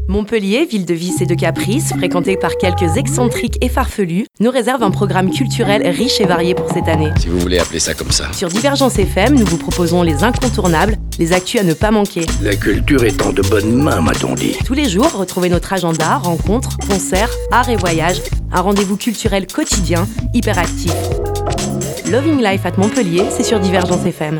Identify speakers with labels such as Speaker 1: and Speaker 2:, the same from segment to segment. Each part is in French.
Speaker 1: Montpellier, ville de vices et de caprices, fréquentée par quelques excentriques et farfelus, nous réserve un programme culturel riche et varié pour cette année.
Speaker 2: Si vous voulez appeler ça comme ça.
Speaker 1: Sur Divergence FM, nous vous proposons les incontournables, les actus à ne pas manquer.
Speaker 3: La culture est en de bonnes mains, m'a-t-on dit.
Speaker 1: Tous les jours, retrouvez notre agenda, rencontres, concerts, arts et voyages, un rendez-vous culturel quotidien, hyper actif. Loving Life at Montpellier, c'est sur Divergence FM.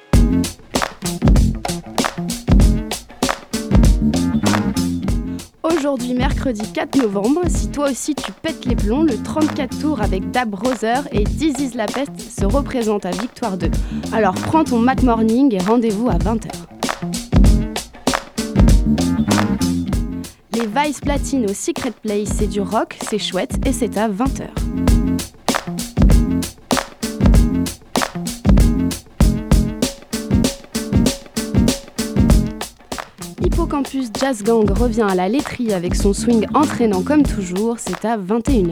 Speaker 4: Aujourd'hui, mercredi 4 novembre, si toi aussi tu pètes les plombs, le 34 tours avec Dab Brother et This Is La Peste se représente à Victoire 2. Alors prends ton Mac Morning et rendez-vous à 20h. Les Vice Platine au Secret Place, c'est du rock, c'est chouette et c'est à 20h. Hippocampus Jazz Gang revient à la laiterie avec son swing entraînant comme toujours, c'est à 21h.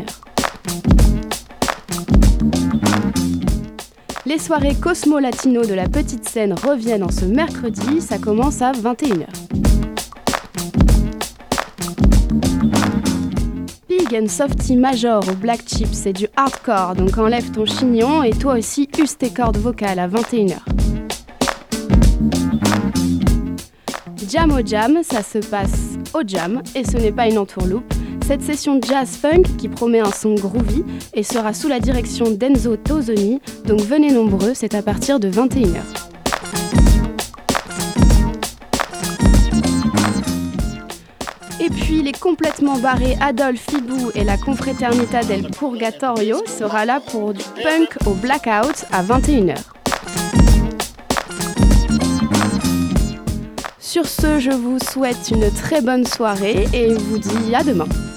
Speaker 4: Les soirées Cosmo Latino de la Petite Seine reviennent en ce mercredi, ça commence à 21h. Pig and Softy Major au Black Chip, c'est du hardcore, donc enlève ton chignon et toi aussi use tes cordes vocales à 21h. Jam au Jam, ça se passe au Jam et ce n'est pas une entourloupe. Cette session jazz-funk qui promet un son groovy et sera sous la direction d'Enzo Tosoni, donc venez nombreux, c'est à partir de 21h. Et puis les complètement barrés Adolphe Hibou et la Confraternita del Purgatorio sera là pour du punk au Blackout à 21h. Sur ce, je vous souhaite une très bonne soirée et vous dis à demain.